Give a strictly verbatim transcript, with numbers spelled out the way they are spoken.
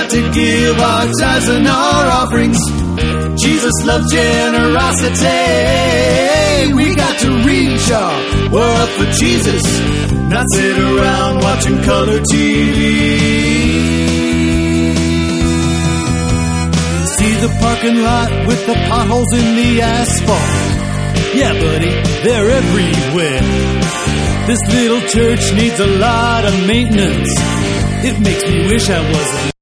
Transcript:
got to give our tithes and our offerings. Jesus loves generosity. We got to reach our world for Jesus, not sit around watching color T V. See the parking lot with the potholes in the asphalt? Yeah, buddy, they're everywhere. This little church needs a lot of maintenance. It makes me wish I wasn't